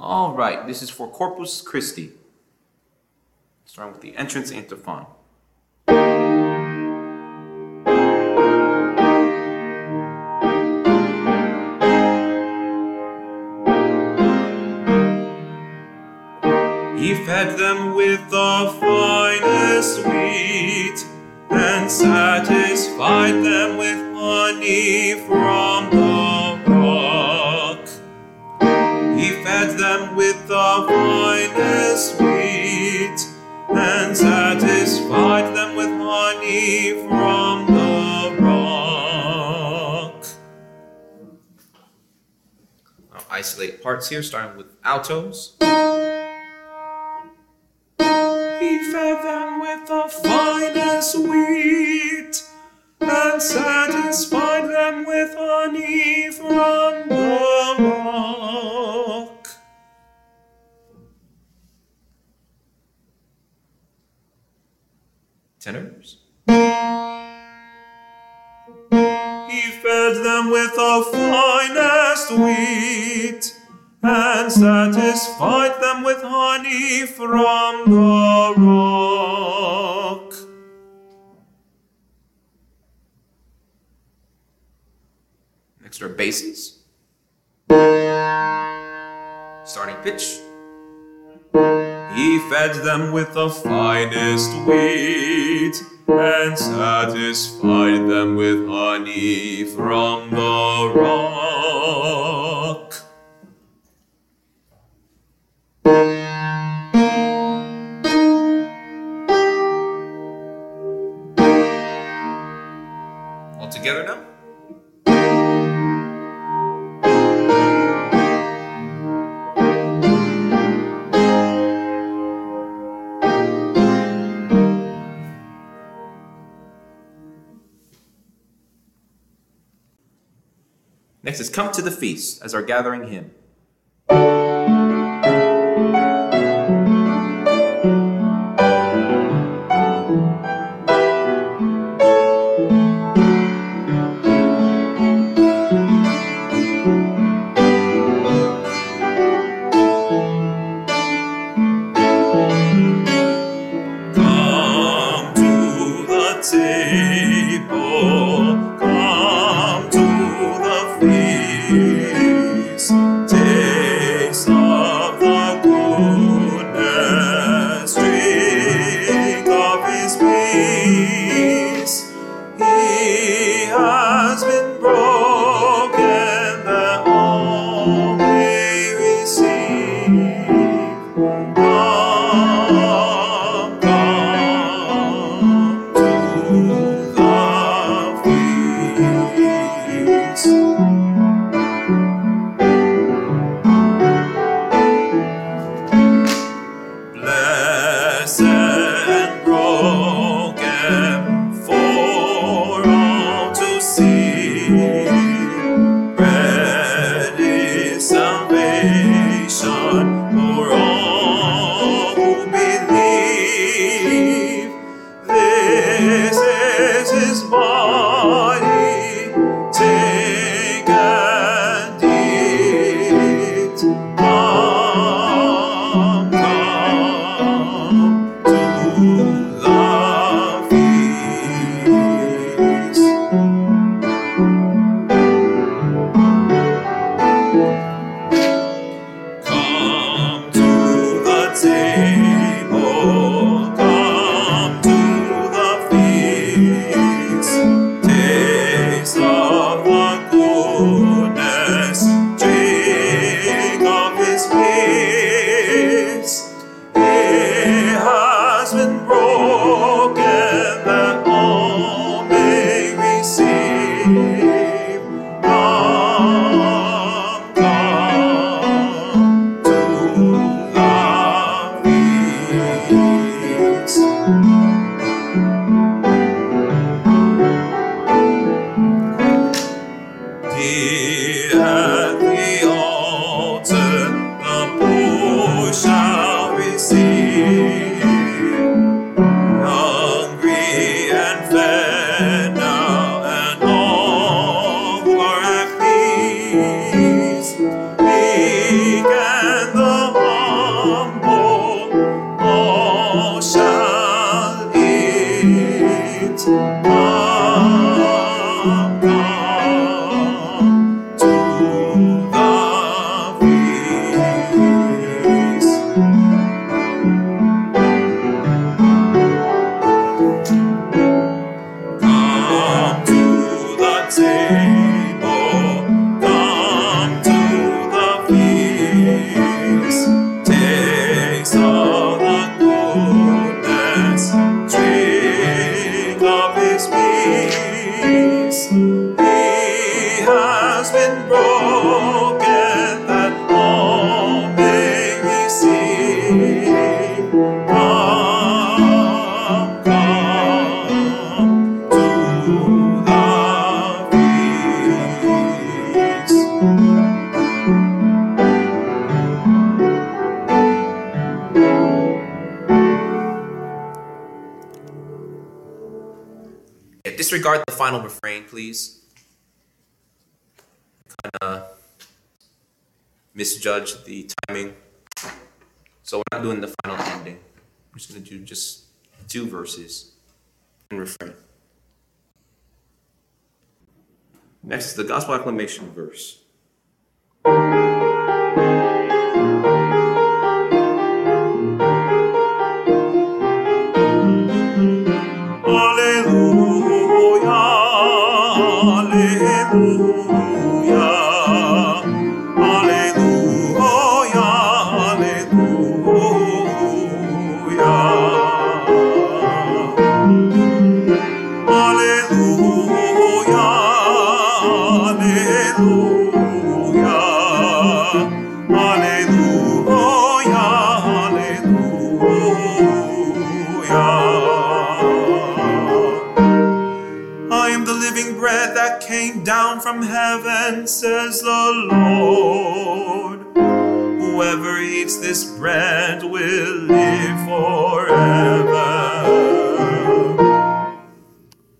All right, this is for Corpus Christi. Starting with the entrance antiphon. He fed them with the finest wheat and satisfied them with honey from the rock. He fed them with the finest wheat and satisfied them with honey from the rock. I'll isolate parts here, starting with altos. He fed them with the finest wheat and satisfied them with honey from the rock. Tenors. He fed them with the finest wheat and satisfied them with honey from the rock. Next are basses. Starting pitch. He fed them with the finest wheat and satisfied them with honey from the rock. All together now. Next is Come to the Feast as our gathering hymn. Come to the table, come to the feast. Disregard the final refrain, please. Kind of misjudge the timing. So we're not doing the final ending. We're just going to do just 2 verses and refrain. Next is the gospel acclamation verse. From heaven, says the Lord. Whoever eats this bread will live forever.